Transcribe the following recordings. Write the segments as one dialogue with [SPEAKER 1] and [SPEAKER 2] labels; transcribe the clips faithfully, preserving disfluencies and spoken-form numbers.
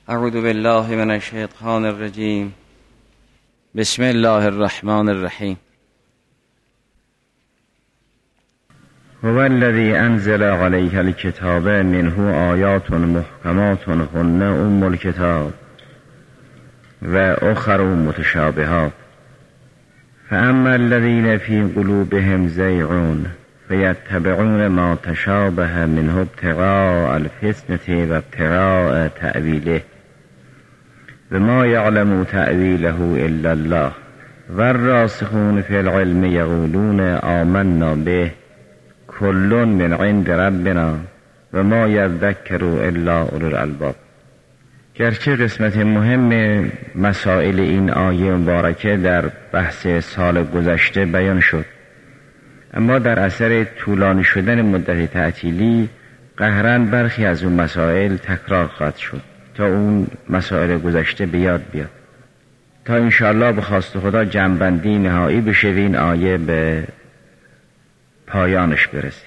[SPEAKER 1] اعوذ بالله من الشیطان الرجیم. بسم الله الرحمن الرحیم.
[SPEAKER 2] هو الذی انزل علیک الکتاب منه آیات محکمات هن ام الکتاب و اخر متشابهات فاما الذین فی قلوبهم زیغ فیتبعون ما تشابه منه ابتغاء الفتنة و ابتغاء تأویله و ما یعلم تأویله الا الله و الراسخون فی العلم یقولون آمنا به کل من عند ربنا و ما یذکر الا اولو الالباب. گرچه قسمت مهم مسائل این آیه مبارکه در بحث سال گذشته بیان شد، اما در اثر طولانی شدن مدت تعطیلی قهراً برخی از اون مسائل تکرار خواهد شد تا اون مسائل گذشته بیاد بیاد تا انشاءالله به خواست خدا جمع‌بندی نهایی بشه و این آیه به پایانش برسه.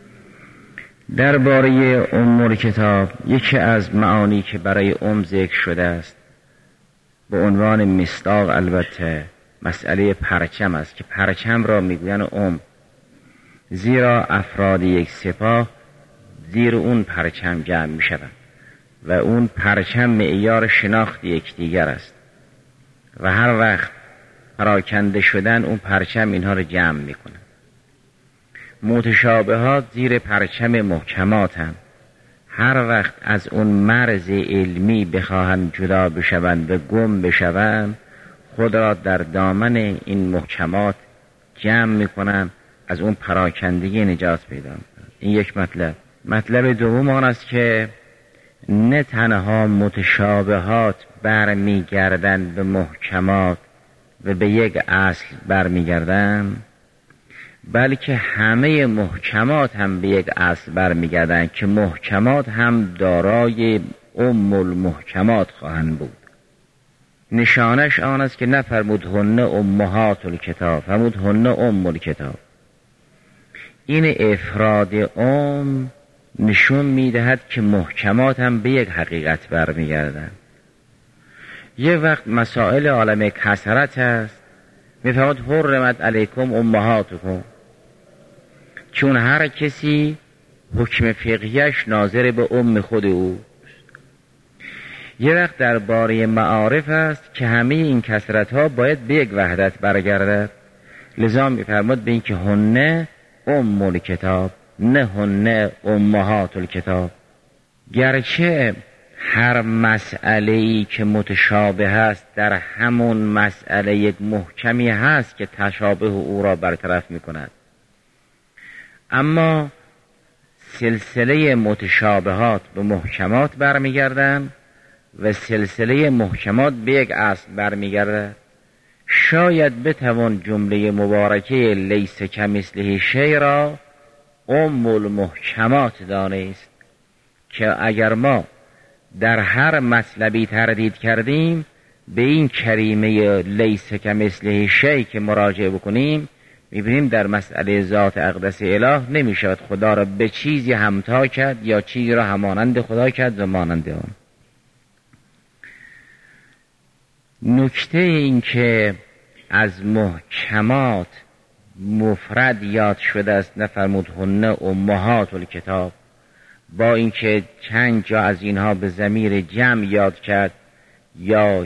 [SPEAKER 2] درباره ام کتاب یکی از معانی که برای ام ذکر شده است به عنوان مصداق البته مسئله پرچم است که پرچم را میگوین ام، زیرا افراد یک سپاه زیر اون پرچم جمع می شوند و اون پرچم معیار شناخت یکدیگر است و هر وقت پراکنده شدن اون پرچم اینها رو جمع می کنه. متشابهات زیر پرچم محکمات هم هر وقت از اون مرز علمی بخواهند جدا بشوند و گم بشوند خود را در دامن این محکمات جمع می کنند، از اون پراکندگی نجات پیدا می‌کنند. این یک مطلب. مطلب دوم آن است که نه تنها متشابهات برمیگردند به محکمات و به یک اصل برمیگردند، بلکه همه محکمات هم به یک اصل برمیگردند که محکمات هم دارای ام المحکمات خواهند بود. نشانش آن است که نفرمود هن امهات الکتاب، فرمود هن ام الکتاب. این افراد ام نشون میدهد که محکمات هم به یک حقیقت برمیگردند. یه وقت مسائل عالم کثرت است، میفرماد حرمت علیکم امهاتکم، چون هر کسی حکم فقهیش ناظر به ام خود او. یه وقت درباره معارف است که همه این کثرت ها باید به یک وحدت برگردد، لذا میفرماد به این که هنه ام الکتاب نه هن امهات الکتاب. گرچه هر مسئله‌ای که متشابه است در همون مسئله یک محکمی هست که تشابه او را برطرف می کند، اما سلسله متشابهات به محکمات برمیگردند و سلسله محکمات به یک اصل برمیگردد. شاید بتوان جمله مبارکه لیس کمثله شیء را ام المحکمات دانست که اگر ما در هر مطلبی تردید کردیم به این کریمه لیس کمثله شیء که مراجعه بکنیم میبینیم در مسئله ذات اقدس اله نمیشود خدا را به چیزی همتا کرد یا چیزی را همانند خدا کرد و مانند آن. نکته این که از محکمات مفرد یاد شده است، نفرمود هن امهات الکتاب، با اینکه چند جا از اینها به ضمیر جمع یاد کرد یا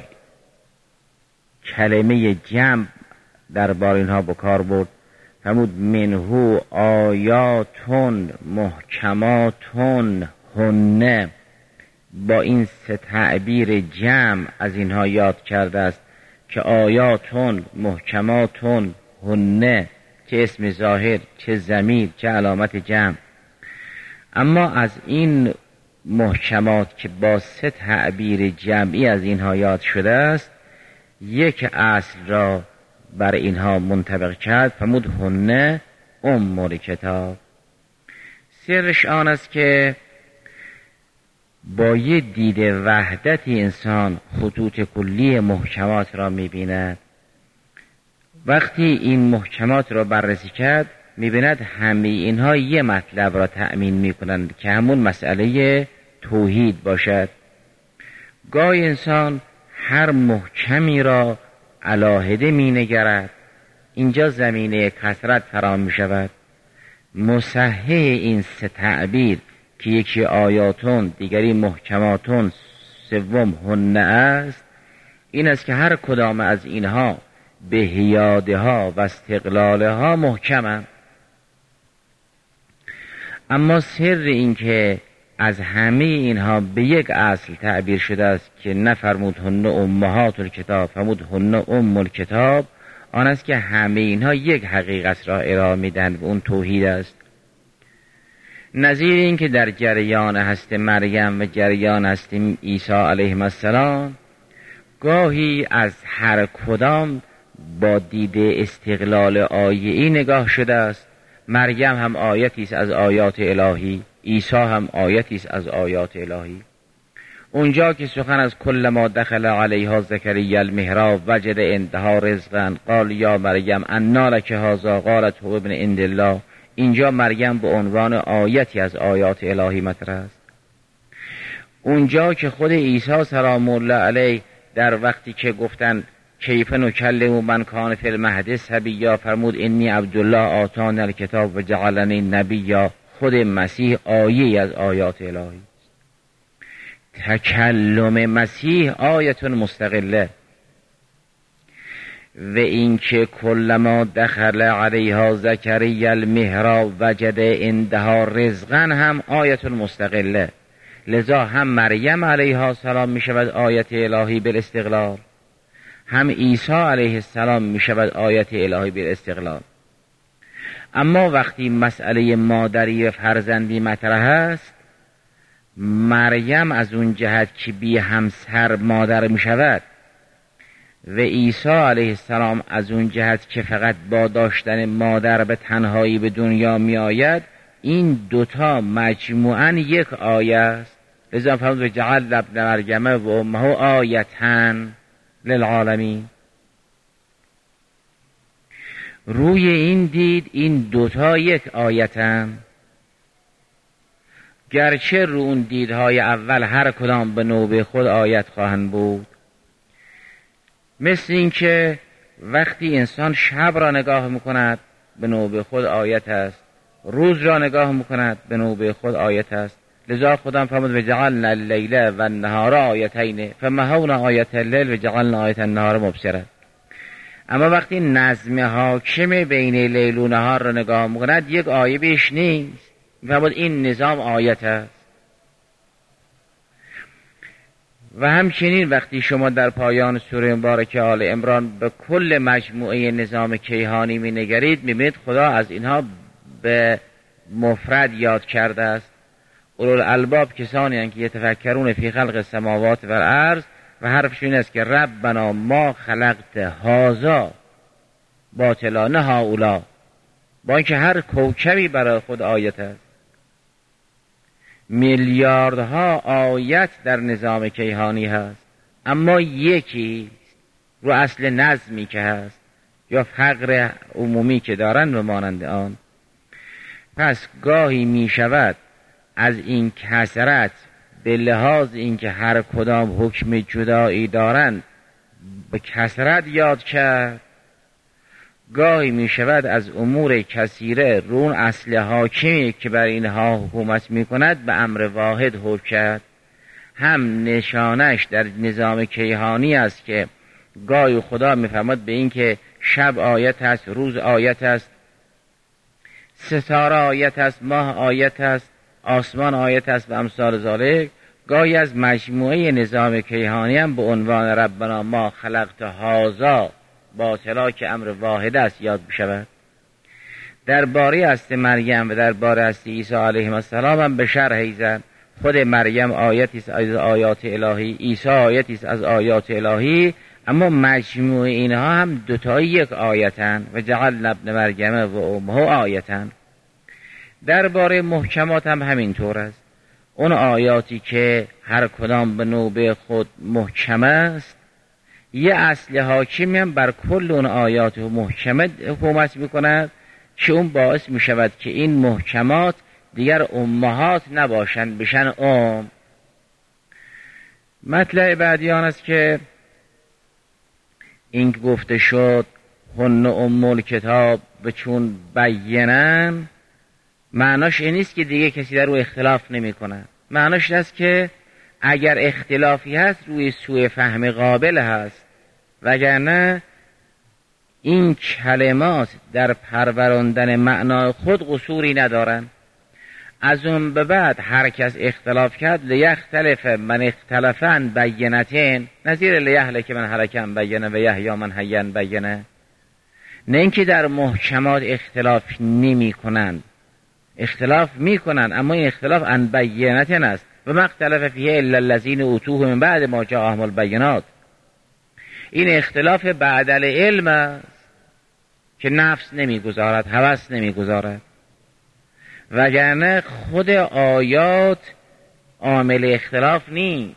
[SPEAKER 2] کلمه جمع درباره اینها به کار برد، فرمود منه آیاتون محکماتون هن، با این سه تعبیر جمع از اینها یاد کرده است که آیاتون محکماتون هن، چه اسم ظاهر چه ضمیر چه علامت جمع. اما از این محکمات که با سه تعبیر جمعی از اینها یاد شده است یک اصل را بر اینها منطبق کرد، فرمود هن ام الکتاب. سرش آن است که با یه دید وحدتی انسان خطوط کلی محکمات را می‌بیند. وقتی این محکمات را بررسی کرد می‌بیند همه اینها یه مطلب را تأمین می‌کنند که همون مسئله توحید باشد. گاهی انسان هر محکمی را علاهده می نگرد، اینجا زمینه کثرت فراهم می شود. مصحح این سه تعبیر که یکی آیاتون دیگری محکماتون سوم هنه است، این است که هر کدام از اینها به حیاده ها و استقلاله ها محکمند. اما سر این که از همه اینها به یک اصل تعبیر شده است که نفرمود هن امهات الکتاب فرمود هن ام الکتاب، آن است که همه اینها یک حقیقت را ارائه میدن و اون توحید است. نظیر این که در جریان هست مریم و جریان هست عیسی علیه السلام گاهی از هر کدام با دید استقلال آیه‌ای نگاه شده است. مریم هم آیتی است از آیات الهی، عیسی هم آیتی است از آیات الهی. اونجا که سخن از کل ما دخل علیها زکریا المحراب وجد عندها رزقا قال یا مریم انا لک هذا قالت هو ابن عند الله، اینجا مریم به عنوان آیتی از آیات الهی مطرح است. اونجا که خود عیسی سلام الله علیه در وقتی که گفتن کیف نکلم من کان فی المهد صبیا فرمود انی عبدالله آتانی الکتاب و جعلنی نبیا، خود مسیح آیه از آیات الهی. تکلم مسیح آیت مستقله. و اینکه کلما دخل علیها زکریا المحراب وجد عندها رزقا هم آیت مستقله. لذا هم مریم علیها السلام می شود آیت الهی بالاستقلال، هم عیسی علیه السلام می شود آیت الهی بالاستقلال. اما وقتی مسئله مادری و فرزندی مطرح است، مریم از اون جهت که بی همسر مادر می شود و عیسی علیه السلام از اون جهت که فقط با داشتن مادر به تنهایی به دنیا می آید، این دوتا مجموعاً یک آیه است. لذا فرمود جعل ابن مریم و امه آیتن للعالمین. روی این دید این دوتا یک آیتن، گرچه رو اون دیدهای اول هر کدام به نوبه خود آیت خواهند بود. مثل این که وقتی انسان شب را نگاه میکند به نوبه خود آیت است، روز را نگاه میکند به نوبه خود آیت است. لذا خدا فرمود و جعلنا اللیل و النهار آیتین فمحونا آیت اللیل و جعلنا آیت النهار مبصرة. اما وقتی نظم حاکم بین لیل و نهار را نگاه میکند یک آیه بیش نیست، فرمود این نظام آیت است. و همچنین وقتی شما در پایان سوره مبارکه آل عمران به کل مجموعه نظام کیهانی می نگرید، می بینید خدا از اینها به مفرد یاد کرده است. اولوالالباب کسانی هستند که یتفکرون فی خلق السماوات و الارض و حرفشون این است که ربنا ما خلقت هذا باطلا نه هؤلاء، با اینکه هر کوکبی برای خود آیت است. میلیاردها آیت در نظام کیهانی هست، اما یکی رو اصل نظمی که هست یا فقر عمومی که دارن و مانند آن. پس گاهی می شود از این کثرت به لحاظ اینکه هر کدام حکم جدایی دارند به کثرت یاد کرد، گاهی می شود از امور کثیره رون اصل حاکمی که بر اینها حکومت می کند به امر واحد حکم کرد. هم نشانش در نظام کیهانی است که گاهی خدا می فرماید به این که شب آیت است، روز آیت است، ستاره آیت است، ماه آیت است، آسمان آیت است و امثال ذالک. گاهی از مجموعه نظام کیهانی هم به عنوان ربنا ما خلقت هذا باطلا که امر واحد است یاد بشود. درباره است مریم و درباره است عیسی علیه السلام هم به شرح ایزن. خود مریم آیتی است از آیات الهی، عیسی آیتی است از آیات الهی، اما مجموع اینها هم دوتایی یک آیتن و جعلنا ابن مریم و امه آیتن. درباره محکمات هم همین طور است. اون آیاتی که هر کدام به نوبه خود محکم است، یه اصل حاکمی هم بر کل اون آیات محکمه حکومت میکند که اون باعث میشود که این محکمات دیگر امهات نباشند، بشن ام. مطلع بعدی آن است که این گفته شد هن ام الکتاب به چون بینن، معناش این نیست که دیگه کسی در رو اختلاف نمی کنه. معناش این است که اگر اختلافی هست روی سوء فهم قابل هست، وگرنه این کلمات در پروراندن معنای خود قصوری ندارن. از اون به بعد هر کس اختلاف کرد لیختلف من اختلفن بینتین، نظیر لیهلک من هلکن بینه و یحیی من حیین بینه. نه اینکه در محکمات اختلاف نمی کنند، اختلاف می کنند، اما این اختلاف عن بینتین است. و مختلف فیه الا الذین اوتوه من بعد ما جاءهم البینات. این اختلاف بعد العلم است که نفس نمیگذارد، هوس نمیگذارد، وگرنه خود آیات عامل اختلاف نیست.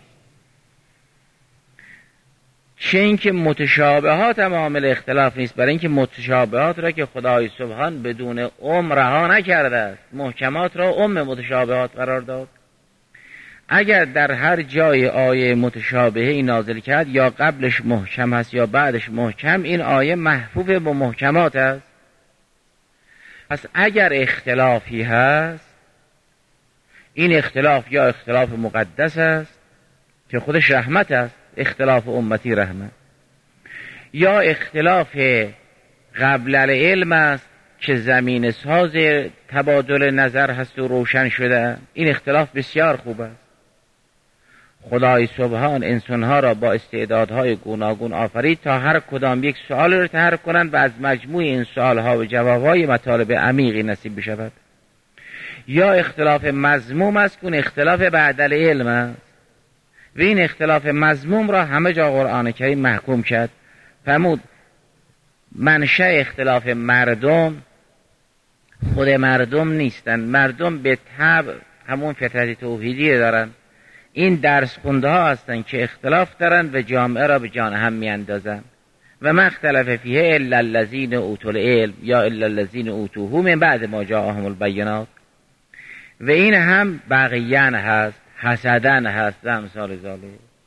[SPEAKER 2] چه اینکه متشابهات هم عامل اختلاف نیست، برای اینکه متشابهات را که خدای سبحان بدون ام رها نکرده است، محکمات را ام متشابهات قرار داد. اگر در هر جای آیه متشابهی نازل کرد، یا قبلش محکم است یا بعدش محکم، این آیه محفوظ به محکمات است. پس اگر اختلافی هست، این اختلاف یا اختلاف مقدس است که خودش رحمت است، اختلاف امتی رحمت، یا اختلاف قبل العلم است که زمین ساز تبادل نظر هست و روشن شده. این اختلاف بسیار خوب است. خدای سبحان انسانها را با استعدادهای گوناگون آفرید تا هر کدام یک سوال را طرح کنند و از مجموع این سوالها و جوابهای مطالب عمیقی نصیب بشود. یا اختلاف مذموم است که اختلاف بعد العلم است و این اختلاف مذموم را همه جا قرآن کریم محکوم کرد. فرمود منشأ اختلاف مردم خود مردم نیستن، مردم به طبع همون فطرت توحیدی دارن. این درس خونده ها هستن که اختلاف دارن و جامعه را به جان هم می اندازن. و ما اختلف فیه الا الذین اوتوا العلم یا الا الذین اوتوه من بعد ما جاءهم البینات. و این هم بغیان هست، حسدن هست و امثال ذالک.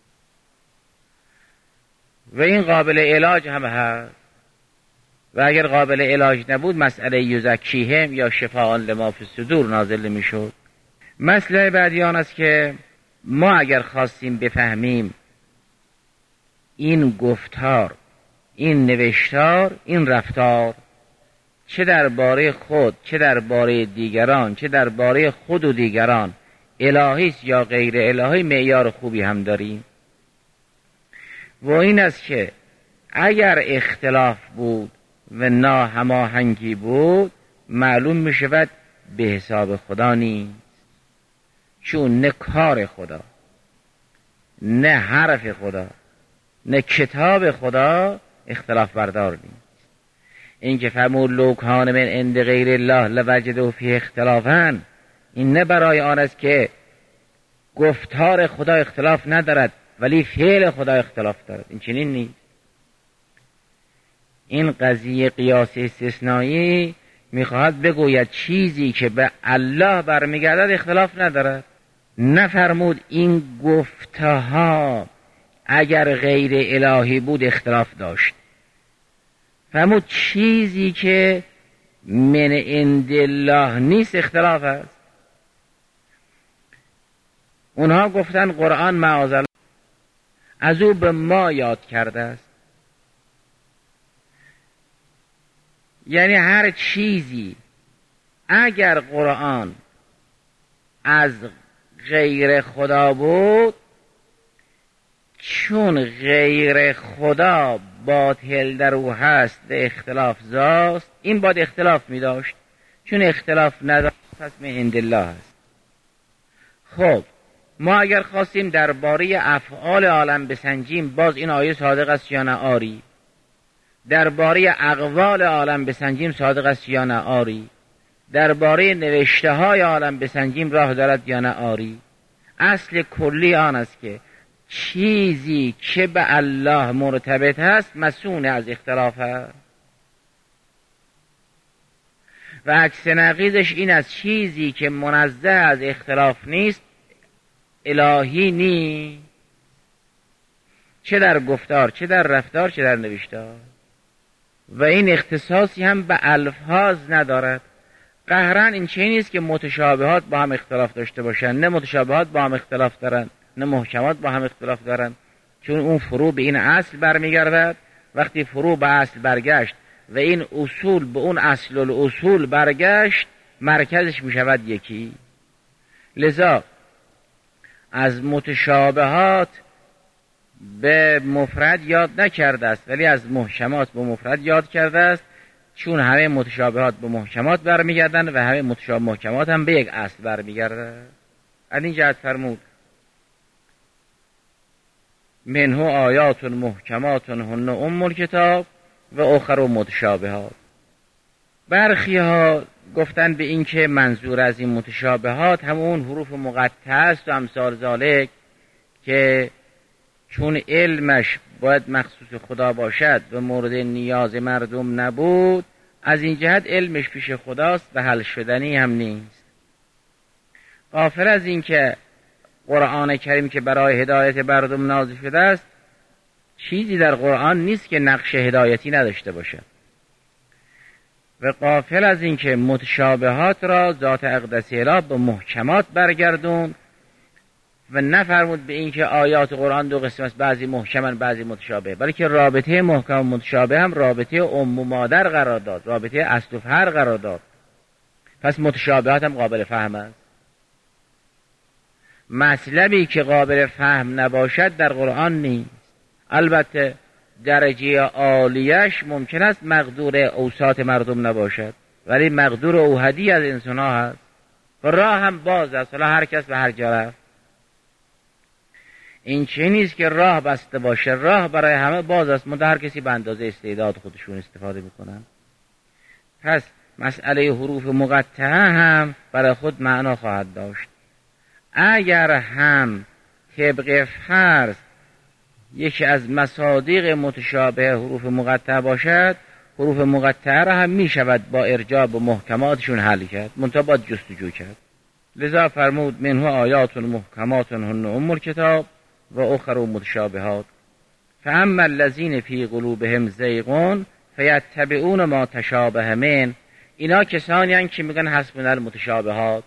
[SPEAKER 2] و این قابل علاج هم هست، و اگر قابل علاج نبود مسئله یزکیهم یا شفاء لما فی الصدور نازل می شد. مسئله بعدی آن است که ما اگر خواستیم بفهمیم این گفتار، این نوشتار، این رفتار، چه درباره خود، چه درباره دیگران، چه درباره خود و دیگران الهی است یا غیر الهی، معیار خوبی هم داریم. و این است که اگر اختلاف بود و ناهماهنگی بود، معلوم می شود به حساب خدا نیست، چون نه کار خدا، نه حرف خدا، نه کتاب خدا اختلاف بردار نیست. این که فرمود لو کان من عند غیر الله لوجدوا فیه اختلافا، این نه برای آن است که گفتار خدا اختلاف ندارد ولی فعل خدا اختلاف دارد، این چنین نیست. این قضیه قیاس استثنایی میخواهد بگوید چیزی که به الله برمیگردد اختلاف ندارد. نفرمود این گفتها اگر غیر الهی بود اختلاف داشت. فرمود چیزی که من عند الله نیست اختلاف است. اونها گفتن قرآن معاذالله از او به ما یاد کرده است. یعنی هر چیزی اگر قرآن از غیر خدا بود، چون غیر خدا باطل در او هست و اختلاف زاست، این باید اختلاف می داشت. چون اختلاف نداشت پس من عند الله است. خب ما اگر خواستیم درباره افعال عالم بسنجیم، باز این آیه صادق است یا نه آری. درباره اقوال عالم بسنجیم صادق است یا نه آری. درباره نوشته های عالم بسنجیم راه دارد یا نه آری. اصل کلی آن است که چیزی که به الله مرتبط هست مسئول از اختلاف هست و عکس نقیضش این از چیزی که منزه از اختلاف نیست الهی نیست. چه در گفتار، چه در رفتار، چه در نوشتار. و این اختصاصی هم به الفاظ ندارد. قهرن این چه نیست که متشابهات با هم اختلاف داشته باشن، نه متشابهات با هم اختلاف دارن، نه محکمات با هم اختلاف دارن، چون اون فرو به این اصل برمیگردد. وقتی فرو به اصل برگشت و این اصول به اون اصل الاصول برگشت، مرکزش میشود یکی. لذا از متشابهات به مفرد یاد نکرده است، ولی از محکمات به مفرد یاد کرده است، چون همه متشابهات به محکمات برمیگردند و همه متشابه محکمات هم به یک اصل برمیگردند. از این جهت فرمود منه آیات محکمات هن ام الکتاب و اخر متشابهات. برخی ها گفتن به این که منظور از این متشابهات همون حروف مقطعه است و امثال ذالک، که چون علمش باید مخصوص خدا باشد و مورد نیاز مردم نبود، از این جهت علمش پیش خداست و حل شدنی هم نیست. غافل از این که قرآن کریم که برای هدایت مردم نازل شده است، چیزی در قرآن نیست که نقش هدایتی نداشته باشد. و غافل از این که متشابهات را ذات اقدس اله به محکمات برگردون و نفرمود به این که آیات قرآن دو قسم است، بعضی محکمن بعضی متشابه، بلکه رابطه محکم و متشابه هم رابطه ام و مادر قرار داد، رابطه اصل و فرع قرار داد. پس متشابهات هم قابل فهم است. مطلبی که قابل فهم نباشد در قرآن نیست. البته درجه عالیش ممکن است مقدور اوساط مردم نباشد، ولی مقدور اوحدی از انسان ها هست و راه هم باز است، حالا هر کس به هر جا رفت. این چه نیست که راه بسته باشه، راه برای همه باز است، منتها هر کسی به اندازه استعداد خودشون استفاده میکنن. پس مسئله حروف مقطعه هم برای خود معنا خواهد داشت. اگر هم طبق فرض یکی از مصادیق متشابه حروف مقطعه باشد، حروف مقطعه را هم می شود با ارجاع به محکماتشون حل کرد، منتها باید جستجو کرد. لذا فرمود منه آیات محکمات هن ام الکتاب و اخر متشابهات فاما الذین فی قلوبهم زیغ فیتبعون ما تشابه من. اینا کسانی هستند که میگن حسبنا المتشابهات.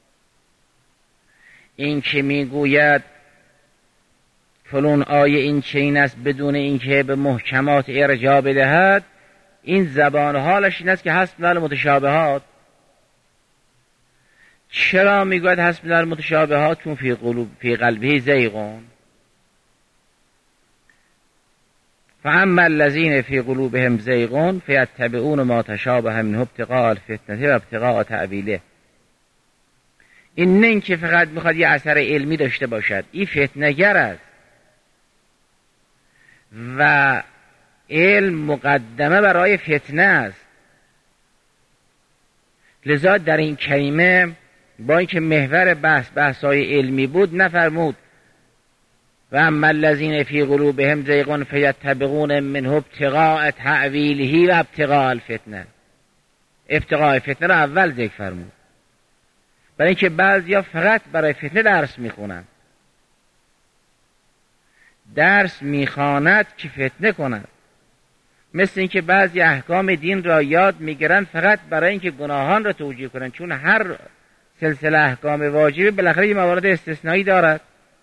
[SPEAKER 2] این که میگوید فلان آیه این چنین است بدون اینکه به محکمات ارجاع بدهد، این زبان حالش این است که حسبنا المتشابهات. چرا میگوید حسبنا المتشابهات؟ چون فی قلوب فی قلبه زیغ. فاما الذین فی قلوبهم زیغ فیتبعون ما تشابه منه ابتغاء الفتنه و ابتغاء تأویله. این نه اینکه فقط میخواد یه اثر علمی داشته باشد، این فتنه‌گر است و علم مقدمه برای فتنه است. لذا در این کلمه با اینکه محور بحث بحثای علمی بود نفرمود و اما الذین فی قلوبهم زیغ فیتبعون منه ابتغاء تأویله و ابتغاء الفتنه. ابتغاء فتنه را اول ذکر فرمود، برای اینکه بعضیا فقط برای فتنه درس میخونن، درس میخواند که فتنه کند. مثل اینکه بعضی احکام دین را یاد میگیرن فقط برای اینکه گناهان را توجیه کنن، چون هر سلسله احکام واجبه بالاخره یه موارد استثنایی دارد.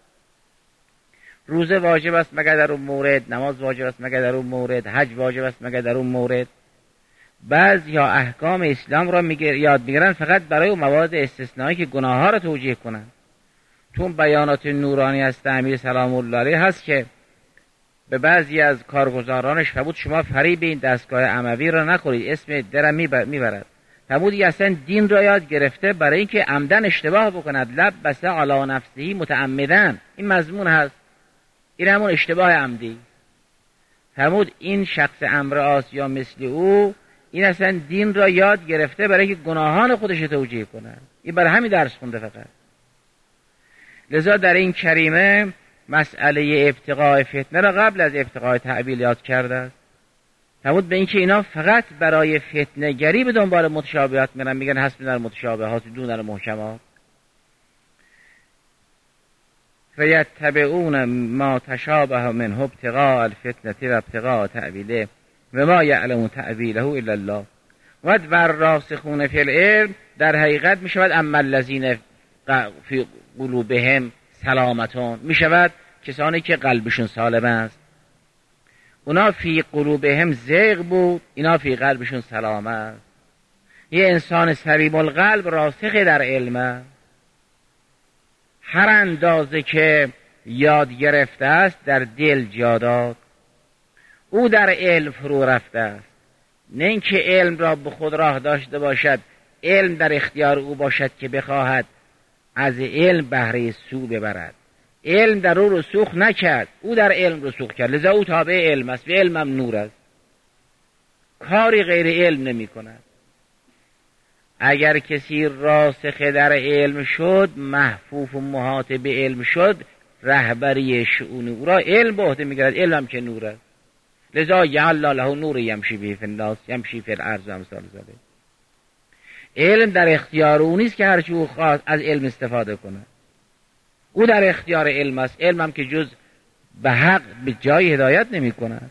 [SPEAKER 2] روزه واجب است مگر در اون مورد، نماز واجب است مگر در اون مورد، حج واجب است مگر در اون مورد. بعضی ها احکام اسلام را میگیر یاد میگیرن فقط برای اون موارد استثنایی که گناه ها را توجیه کنن. چون بیانات نورانی از امیر سلام الله علیه هست که به بعضی از کارگزارانش فرمود شما فریب این دستگاه اموی را نخورید، اسم درم میبرد. فرمود اصلا دین را یاد گرفته برای اینکه عمدن اشتباه بکند، لب بسته علی نفسه متعمدن. این مضمون هست، این همون اشتباه عمدی. فرمود این شخص امر آسیا مثل او، این اصلا دین را یاد گرفته برای اینکه گناهان خودش توجیه کند، این برای همین درس خونده فقط. لذا در این کریمه مسئله ابتغاء فتنه را قبل از ابتغاء تأویل یاد کرده است. فرمود به اینکه اینا فقط برای فتنه گری به دنبال متشابهات میرن، میگن حسبنا المتشابهات دون المحکمات. فیتبعون ما تشابه منه ابتغاء الفتنة و ابتغاء تأویله و ما یعلم تأویله الا الله. و والراسخون فی العلم در حقیقت می شود اما الذین فی قلوبهم سلامتون، می شود کسانی که قلبشون سالم است. اونا فی قلوبهم زیغ بود، اینا فی قلبشون سلام است. یه انسان سلیم القلب راسخ در علم، هر اندازه که یاد گرفته است در دل جا داد، او در علم فرو رفته است. نه اینکه علم را به خود راه داشته باشد، علم در اختیار او باشد که بخواهد از علم بهره سو ببرد. علم در او رسوخ نکرد، او در علم رسوخ کرد، لذا او تابع علم است و علم هم نور است، کاری غیر علم نمی کند. اگر کسی راسخ در علم شد، محفوف و محاط به علم شد، رهبری شؤون او را علم به عهده میگیرد، علم هم که نور است. لذا جعل له نور یمشی به فی الناس یمشی فی الارض و امثال ذلک. علم در اختیار او نیست که هرچی او خواست از علم استفاده کند، او در اختیار علم است. علم هم که جز به حق به جای هدایت نمی کند.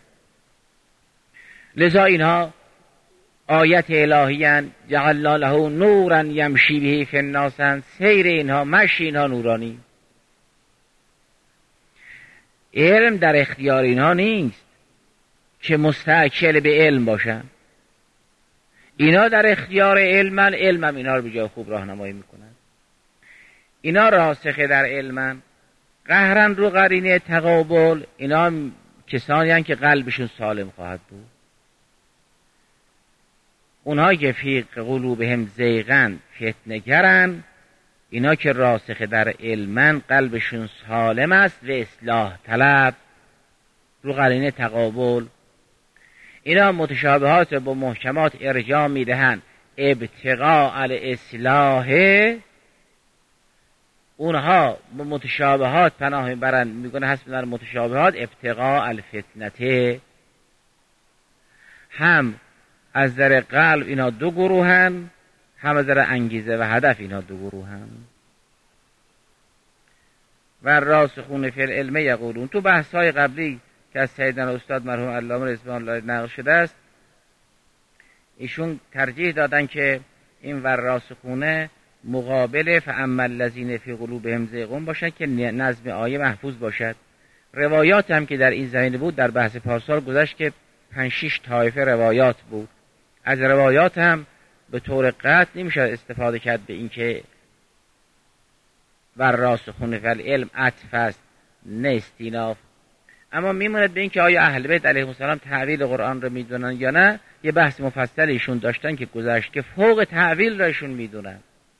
[SPEAKER 2] لذا اینها آیت الهی جعل له نورا یمشی به فی الناس، سیر اینها مشی اینها نورانی. علم در اختیار اینها نیست که مستعجل به علم باشن، اینا در اختیار علمن، علمم اینا رو به جای خوب راهنمایی میکنن. اینا راسخ در علمن، قهرن رو قرینه تقابل، اینا کسانی هستند که قلبشون سالم خواهد بود. اونها که فی قلوبهم زیغن فتنه گرن، اینا که راسخ در علمن قلبشون سالم است و اصلاح طلب، رو قرینه تقابل. اینا متشابهات با محکمات ارجاع میدهن ابتغاء الاصلاح، اونها با متشابهات پناه میبرن، میگن حسب در متشابهات ابتغاء الفتنه. هم از در قلب اینا دو گروهن، هم از در انگیزه و هدف اینا دو گروهن. و راسخون فی العلم یقولون، تو بحث های قبلی که از سیدنا استاد مرحوم علامه رضوان الله نقل شده است، ایشون ترجیح دادن که این ور راسخونه مقابل فاما الذین فی قلوبهم زیغون باشد که نظم آیه محفوظ باشد. روایات هم که در این زمینه بود در بحث پارسال گذشت که پنج شش طایفه روایات بود. از روایات هم به طور قطع نمیشه استفاده کرد به اینکه ور راسخون فی العلم عطف است نه استیناف. اما میموند به اینکه آیا اهل بیت علیهم السلام تعویل قرآن رو میدونن یا نه. یه بحث مفصل ایشون داشتن که گذشت که فوق تعویل را ایشون میدونن،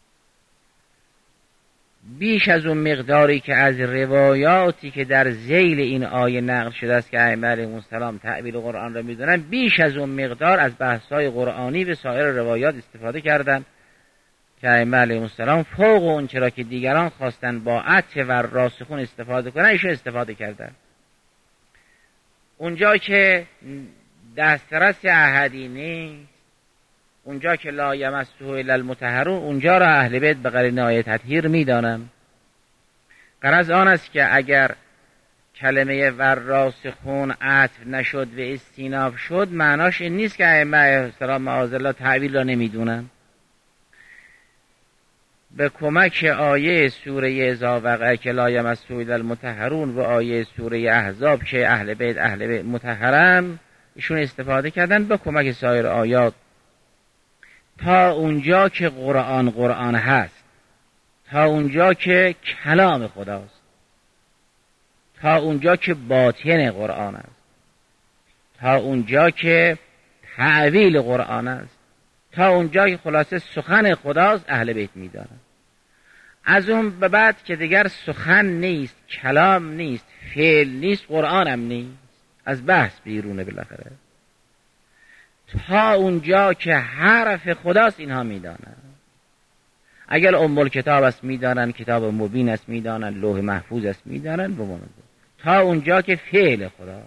[SPEAKER 2] بیش از اون مقداری که از روایاتی که در ذیل این آیه نقل شده است که ائمه علیهم السلام تعویل قرآن را میدونن، بیش از اون مقدار از بحث‌های قرآنی و سایر روایات استفاده کردن که ائمه علیهم السلام فوق اون چرا که دیگران خواستن با عطف و راسخون استفاده کنن، ایشون استفاده کردن. اونجا که دسترس احدی نیست، اونجا که لا یمسه الا المطهرون، اونجا را اهل بیت به قرینه آیه تطهیر میدانم. غرض آن است که اگر کلمه ور راسخون عطف نشد و استیناف شد، معناش این نیست که ائمه علیهم السلام معاذ الله تعویل را نمیدونن. به کمک آیه سوره اذا وقع که لا یمسه الا المطهرون و آیه سوره احزاب که اهل بیت اهل بیت مطهرن، ایشون استفاده کردن به کمک سایر آیات تا اونجا که قرآن قرآن هست، تا اونجا که کلام خداست، تا اونجا که باطن قرآن است، تا اونجا که تعویل قرآن است، تا اونجا که خلاصه سخن خداست، اهل بیت میدانن. از اون به بعد که دیگر سخن نیست، کلام نیست، فعل نیست، قرآن هم نیست، از بحث بیرونه بالاخره. تا اونجا که حرف خداست اینها میدانن. اگر ام الکتاب است میدانن، کتاب مبین است میدانن، لوح محفوظ است میدانن، بماند. تا اونجا که فعل خدا،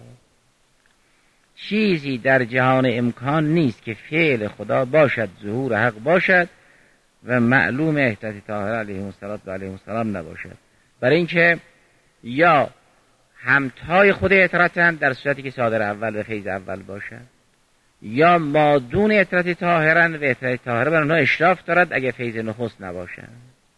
[SPEAKER 2] چیزی در جهان امکان نیست که فعل خدا باشد، ظهور حق باشد و معلوم احتیاط طاهر علیه السلام و علیه السلام نباشد. برای اینکه یا همتای خود اطرتن در صورتی که صادر اول و فیض اول باشد، یا مادون اطرت طاهرن و اطرت طاهره بر اونها اشراف دارد اگر فیض نخست نباشد.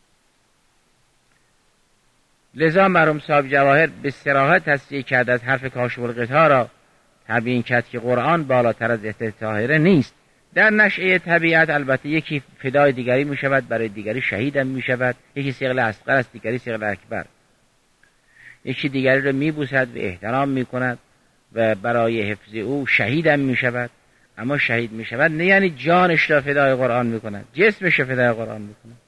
[SPEAKER 2] لذا مرحوم صاحب جواهر به صراحت تصریح کرد از حرف کاشف الغطا را تبیین کرد که قرآن بالاتر از اطرت طاهره نیست. در نشأه طبیعت البته یکی فدای دیگری می شود، برای دیگری شهید هم می شود، یکی صقل اصغر است دیگری صقل اکبر، یکی دیگری را می بوسد و احترام می کند و برای حفظ او شهید هم می شود. اما شهید می شود نه یعنی جانش را فدای قرآن می کند، جسمش را فدای قرآن می کند.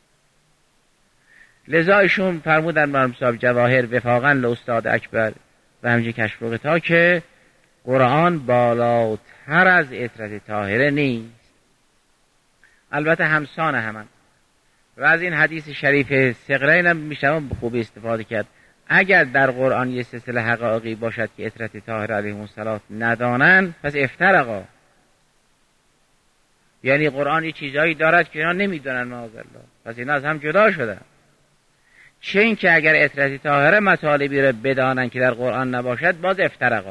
[SPEAKER 2] لذا ایشون فرمودن مرحوم صاحب جواهر وفاقاً لاستاد اکبر و همچنین کشف الغطا که قرآن بالاتر از اطرت طاهره نیست. البته همسان همان و از این حدیث شریف ثقلین هم میشه به خوبی استفاده کرد. اگر در قرآن یه سلسله حقایقی باشد که اطرت طاهره علیهم السلام ندانند پس افترقا، یعنی قرآن یه چیزایی دارد که اینا نمیدونن معاذالله، پس اینا از هم جدا شدن. چه این که اگر اطرت طاهره مطالبی رو بدانن که در قرآن نباشد باز افترقا،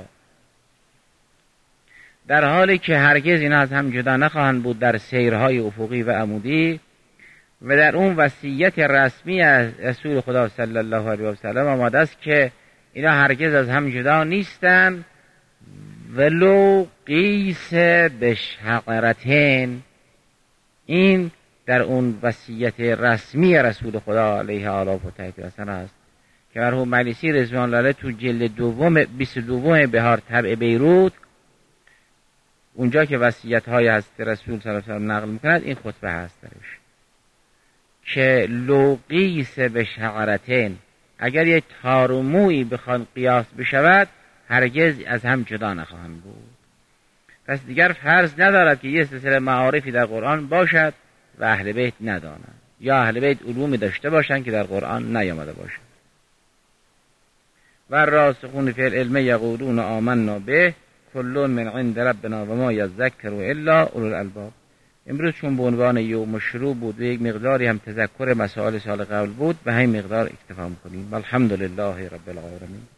[SPEAKER 2] در حالی که هرگز اینا از هم جدا نخواهند بود در سیرهای افقی و عمودی و در اون وصیت رسمی از رسول خدا صلی الله علیه و سلم آمده است که اینا هرگز از هم جدا نیستن ولو قیس بشحقرتین. این در اون وصیت رسمی رسول خدا علیه آلاف و تحتیرسن است که مرحوم مجلسی رضوان الله علیه تو جلد دوم بیست و دوم بهار طبع بیروت اونجا که وصیت های حضرت رسول صلی الله علیه و سلم نقل میکند این خطبه هست درش که لو قیس بشحقرتین، اگر یک تار و مویی بخوان قیاس بشود هرگز از هم جدا نخواهند بود. پس دیگر فرض ندارد که یه سلسله معارفی در قرآن باشد و اهل بیت ندانند، یا اهل بیت علومی داشته باشند که در قرآن نیامده باشد. و راسخون فی العلم یقولون آمنا به کل من عند ربنا و ما یذکر الا اولو الالباب. امروز چون به عنوان یوم شروع بود و یک مقداری هم تذکر مسائل سال قبل بود به همین مقدار اکتفا می‌کنیم. الحمدلله رب العالمین.